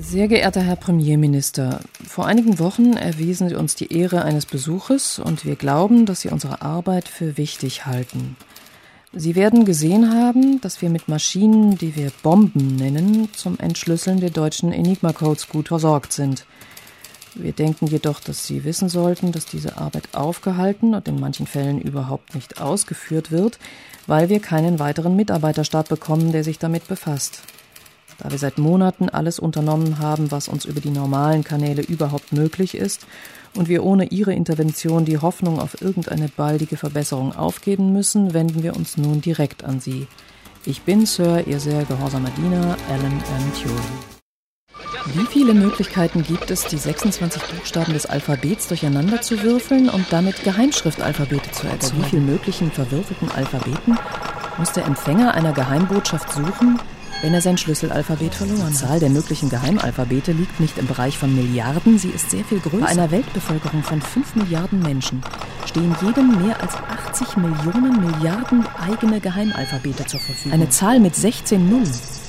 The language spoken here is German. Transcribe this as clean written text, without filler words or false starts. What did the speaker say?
Sehr geehrter Herr Premierminister, vor einigen Wochen erwiesen Sie uns die Ehre eines Besuches und wir glauben, dass Sie unsere Arbeit für wichtig halten. Sie werden gesehen haben, dass wir mit Maschinen, die wir Bomben nennen, zum Entschlüsseln der deutschen Enigma-Codes gut versorgt sind. Wir denken jedoch, dass Sie wissen sollten, dass diese Arbeit aufgehalten und in manchen Fällen überhaupt nicht ausgeführt wird, weil wir keinen weiteren Mitarbeiterstab bekommen, der sich damit befasst. Da wir seit Monaten alles unternommen haben, was uns über die normalen Kanäle überhaupt möglich ist und wir ohne Ihre Intervention die Hoffnung auf irgendeine baldige Verbesserung aufgeben müssen, wenden wir uns nun direkt an Sie. Ich bin, Sir, Ihr sehr gehorsamer Diener, Alan M. Turing. Wie viele Möglichkeiten gibt es, die 26 Buchstaben des Alphabets durcheinander zu würfeln und damit Geheimschriftalphabete zu erzeugen? Wie viele möglichen verwürfelten Alphabeten muss der Empfänger einer Geheimbotschaft suchen, wenn er sein Schlüsselalphabet verloren hat? Die Zahl der möglichen Geheimalphabete liegt nicht im Bereich von Milliarden, sie ist sehr viel größer. Bei einer Weltbevölkerung von 5 Milliarden Menschen stehen jedem mehr als 80 Millionen Milliarden eigene Geheimalphabete zur Verfügung. Eine Zahl mit 16 Nullen.